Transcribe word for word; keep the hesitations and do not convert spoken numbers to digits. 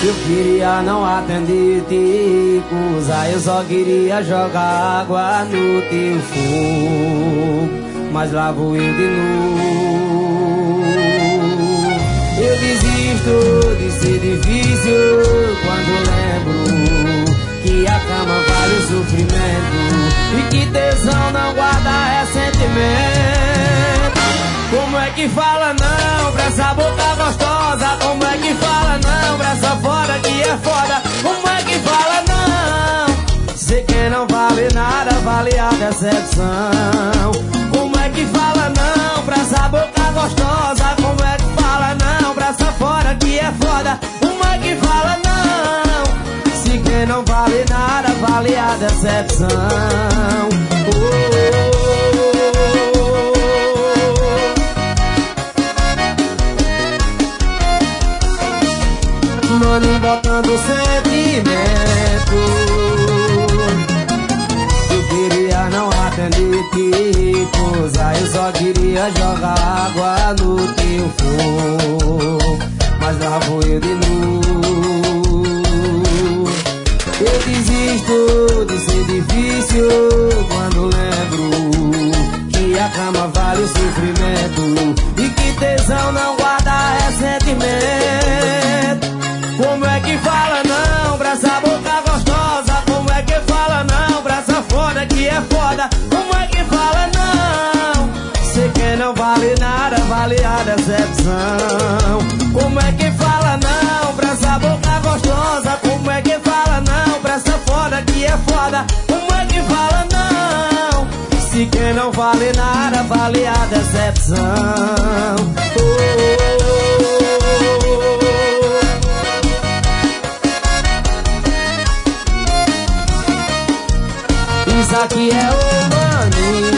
Eu queria não atender te acusar, eu só queria jogar água no teu fogo, mas lá vou eu de novo. Eu desisto de ser difícil quando lembro que a cama vale o sofrimento e que tesão não guarda ressentimento. Como é que fala não pra essa boca gostosa? Como é que fala não pra essa foda que é foda? Como é que fala não? Sei que não vale nada, vale a decepção. Como é que fala não pra essa boca gostosa? Como é que fala não pra essa foda que é foda? Como é que fala não? Se que não vale nada, vale a decepção. Oh, oh, oh. Mano, botando sentimento. Eu queria não atender te acusar, eu só queria jogar água no teu fogo, mas lá vou eu de novo. Eu desisto de ser difícil quando lembro que a cama vale o sofrimento e que tesão não guarda ressentimento. Como é que fala não pra essa boca gostosa? Como é que fala não pra essa foda que é foda? Como é que fala não? Sei que não vale nada, vale a decepção. Como é que fala não pra essa boca gostosa? Como é que fala não pra essa foda que é foda? Como é que fala não? Se que não vale nada, vale a decepção. Oh, oh, oh. Isso aqui é o Maninho.